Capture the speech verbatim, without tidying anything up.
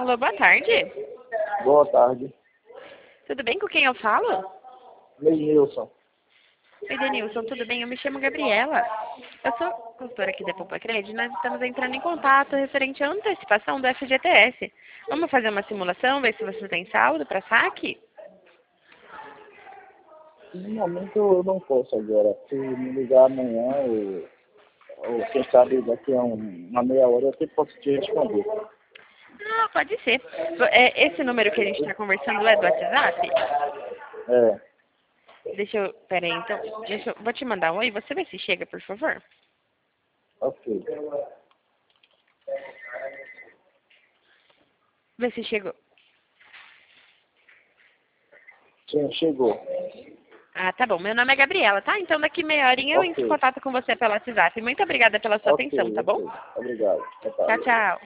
Alô, boa tarde. Boa tarde. Tudo bem com quem eu falo? Lenilson. Oi, Denilson, tudo bem? Eu me chamo Gabriela. Eu sou consultora aqui da Poupa Cred e nós estamos entrando em contato referente à antecipação do F G T S. Vamos fazer uma simulação, ver se você tem saldo para saque? No momento eu não posso agora. Se me ligar amanhã ou, ou quem sabe daqui a um, uma meia hora eu sempre posso te responder. Ah, pode ser. É, esse número que a gente está conversando é do WhatsApp? É, Deixa eu... Pera aí, então. Deixa eu, vou te mandar um oi. Você vê se chega, por favor? ok. Vê se chegou. Sim, chegou. Ah, tá bom. Meu nome é Gabriela, tá? Então daqui meia horinha eu entro em Ok. contato com você pelo WhatsApp. Muito obrigada pela sua Ok, atenção, tá bom? ok. Obrigado. Boa Tchau, tarde. tchau.